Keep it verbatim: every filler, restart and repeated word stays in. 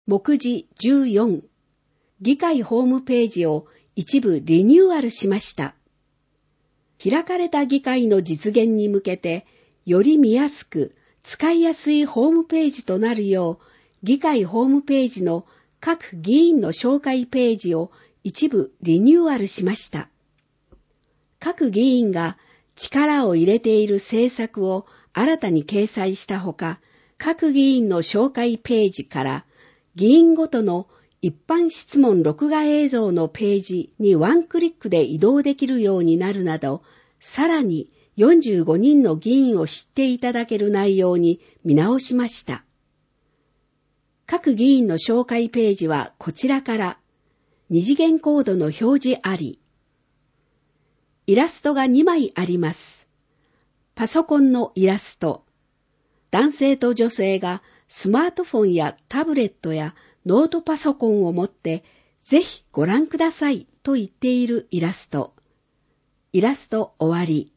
目次じゅうよん、議会ホームページを一部リニューアルしました。開かれた議会の実現に向けて、より見やすく使いやすいホームページとなるよう、議会ホームページの各議員の紹介ページを一部リニューアルしました。各議員が力を入れている政策を新たに掲載したほか、各議員の紹介ページから議員ごとの一般質問録画映像のページにワンクリックで移動できるようになるなど、さらによんじゅうごにんの議員を知っていただける内容に見直しました。各議員の紹介ページはこちらから二次元コードの表示あり。イラストがにまいあります。パソコンのイラスト。男性と女性がスマートフォンやタブレットやノートパソコンを持ってぜひご覧くださいと言っているイラスト。イラスト終わり。